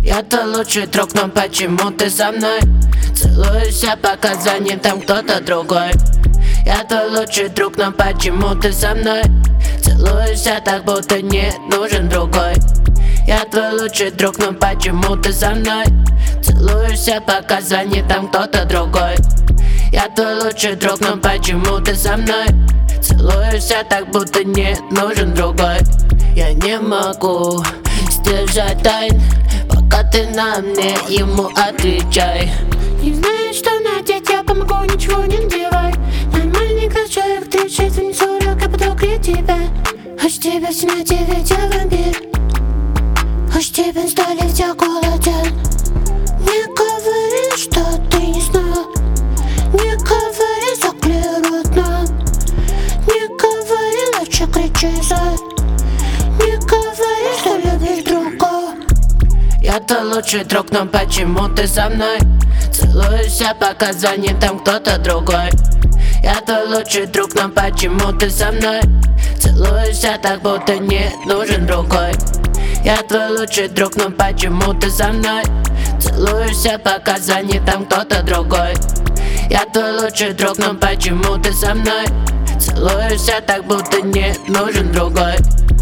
Я твой лучший друг, но почему ты со мной? Целуешься, пока занят там кто-то другой. Я твой лучший друг, но почему ты со мной? Целуешься так, будто не нужен другой. Я твой лучший друг, но почему ты со мной? Целуешься, пока занят там кто-то другой. Я твой лучший друг, но почему ты со мной? Целуешься так, будто не нужен другой. Я не могу сдержать тайн, пока ты на мне, ему отвечай. Не знаешь, что надеть, я помогу, ничего не надевай. Нормальный класс, человек 36, а не 40, я буду греть тебя. Хочешь тебя в темноте, ведь я вампир. Хочешь тебя стали, ведь я голоден. Не говори, что ты не знал. Не говори, заклируют нам. Не говори, лучше кричи за. Не говори, что любишь друга. Я твой лучший друг, но почему ты со мной? Целуешься, пока занят там кто-то другой. Я твой лучший друг, но почему ты со мной? Целуешься так, будто не нужен другой. Я твой лучший друг, но почему ты со мной? Целуешься, пока занят там кто-то другой. Я твой лучший друг, но почему ты со мной? Целуешься так, будто не нужен другой.